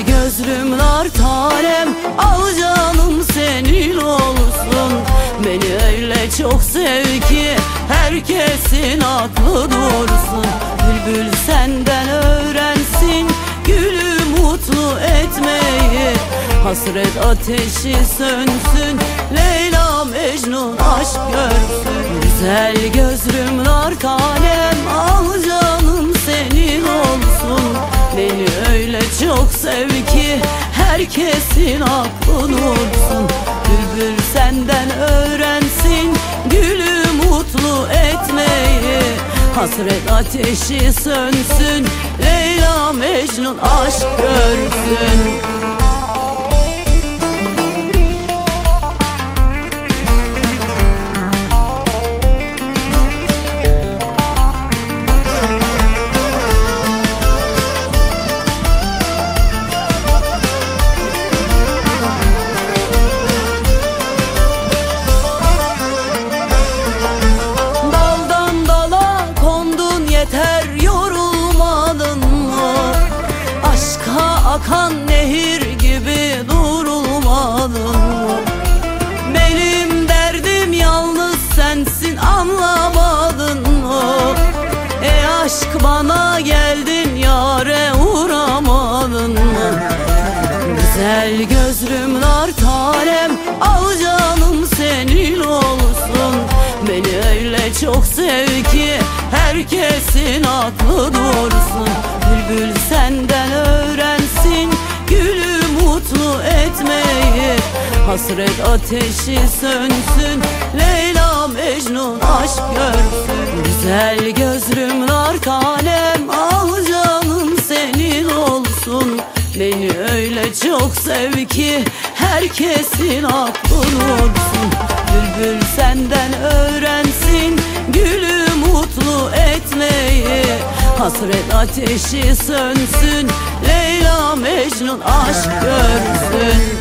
gözlüm nar tanem, al canım senin olsun. Beni öyle çok sev ki herkesin aklı dursun. Bülbül senden öğrensin gülü mutlu etmeyi. Hasret ateşi sönsün, Leyla Mecnun aşk görsün. Güzel gözlüm nar tanem, al canım senin olsun. Beni öyle çok sev ki herkesin aklı dursun. Bülbül senden öğrensin gülü mutlu etmeyi. Hasret ateşi sönsün, Leyla Mecnun aşk görsün. Akan nehir gibi durulmadın mı? Benim derdim yalnız sensin, anlamadın mı? Aşk bana geldin, yâre uğramadın mı? Güzel gözlüm nar tanem, al canım senin olsun. Beni öyle çok sev ki herkesin aklı dursun. Bülbül senden öğrensin gülü mutlu etmeyi. Hasret ateşi sönsün, Leyla Mecnun aşk görsün. Güzel gözlüm nar tanem, al canım senin olsun. Beni öyle çok sev ki herkesin aklı dursun. Bülbül senden öğrensin gülü mutlu etmeyi. Hasret ateşi sönsün, Leyla Mecnun aşk görsün.